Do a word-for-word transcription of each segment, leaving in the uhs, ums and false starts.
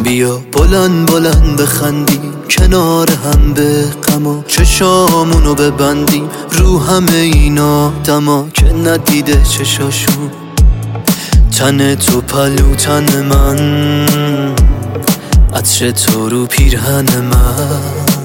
بیا بلند بلند بخندیم کنار هم به غما، چشامونو ببندیم رو همه اینا دما که ندیده چشاشون. تن تو پلو تن من، عطر تو رو پیرهن من.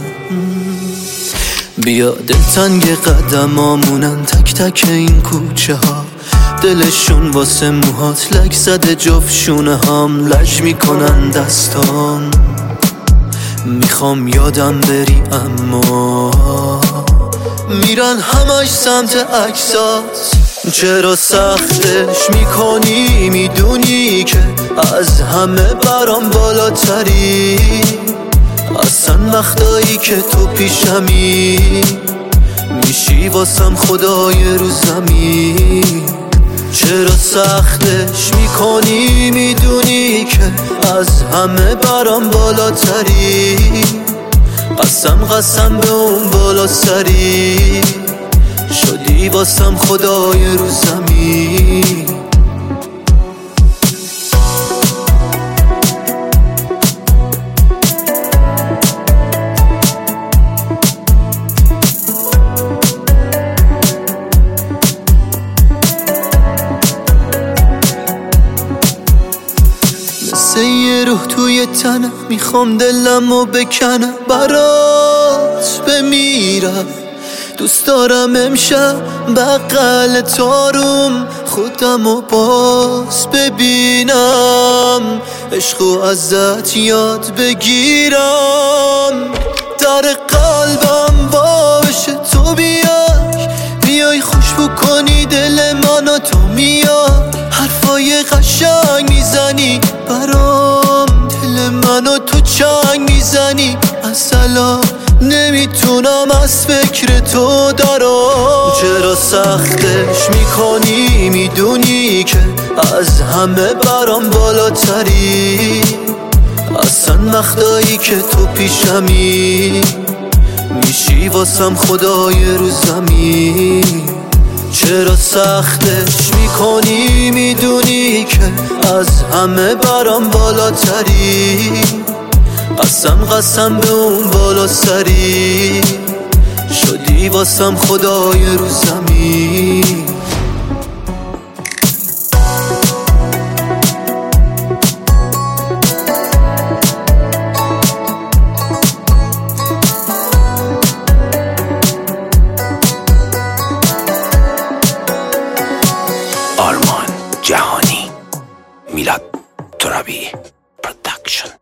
بیا دلتنگ قدمامونن تک تک این کوچه ها، دلشون واسه موهات لک زده جفشونه هم لج میکنن دستان. میخوام یادم بری اما میرن همش سمت عکسات. چرا سختش میکنی؟ میدونی که از همه برام بالاتری، اصلا وقتایی که تو پیشمی میشی واسم خدای رو زمین. چرا سختش میکنی؟ میدونی که از همه برام بالاتری، قسم قسم به اون بالا سری شدی واسم خدای رو زمین. مثل یه روح توی تنم، میخوام دلمو بکنم برات بمیرم. دوست دارم امشب بغل تاروم خودمو باز ببینم، عشقو ازت یاد بگیرم. در قلبم وا بشه تو بیای، بیای خوشبو کنی دل منو تو میای. حرفای قشنگ میزنی برام، دل منو تو چنگ میزنی. اصلا نمیتونم از فکر تو دارم. چرا سختش میکنی؟ میدونی که از همه برام بالاتری، اصلا وقتایی که تو پیشمی میشی واسم خدای رو زمین. چرا سختش میکنی؟ میدونی که از همه برام بالاتری، قسم قسم به اون بالا سری شدی واسم خدای رو زمین. آرمان جهانی، میلاد ترابی پروداکشن.